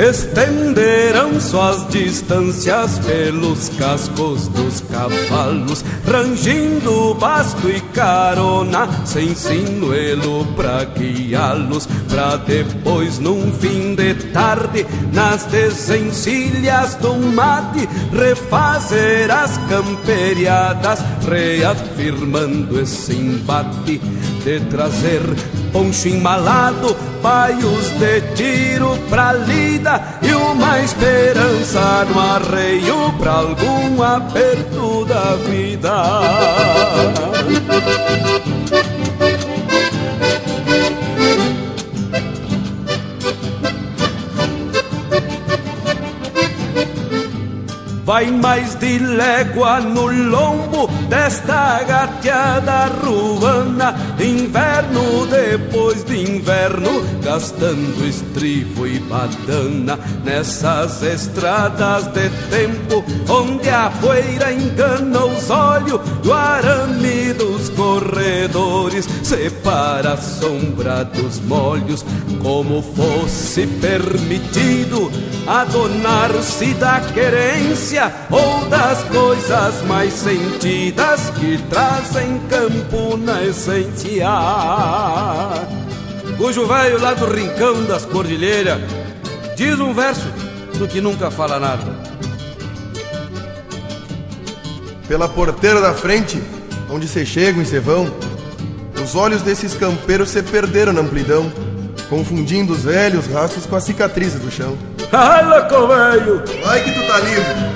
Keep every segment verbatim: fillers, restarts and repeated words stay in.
estenderão suas distâncias pelos cascos dos cavalos, rangindo basto e carona, sem sinuelo pra guiá-los, pra depois num fim de tarde, nas desencilhas do mate, refazer as camperiadas, reafirmando esse embate de trazer poncho emmalado, paios de tiro pra lida e uma esperança no arreio pra algum aperto da vida. Vai mais de légua no lombo desta gateada ruana, inverno depois de inverno, gastando estribo e badana, nessas estradas de tempo, onde a poeira engana os olhos, do arame dos corredores, separa a sombra dos molhos, como fosse permitido adonar-se da querência ou das coisas mais sentidas que trazem campo na essência. Cujo velho lá do rincão das cordilheiras diz um verso do que nunca fala nada. Pela porteira da frente, onde se chegam e se vão, os olhos desses campeiros se perderam na amplidão, confundindo os velhos rastros com as cicatrizes do chão. Ai, louco velho! Vai que tu tá livre!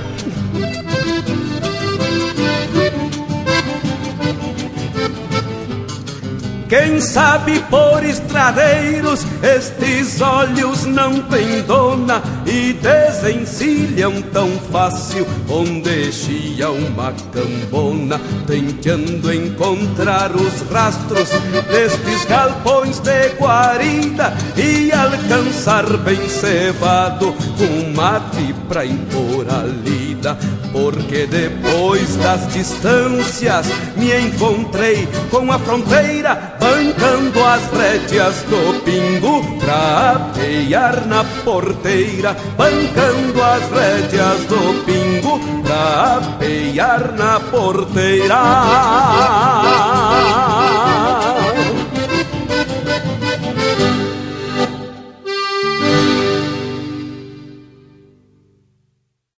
Quem sabe por estradeiros estes olhos não têm dona e desencilham tão fácil onde chia uma cambona, tentando encontrar os rastros destes galpões de guarida e alcançar bem cevado um mate pra impor a lida. Porque depois das distâncias me encontrei com a fronteira, bancando as rédeas do pingo pra apear na porteira, bancando as rédeas do pingo pra apear na porteira.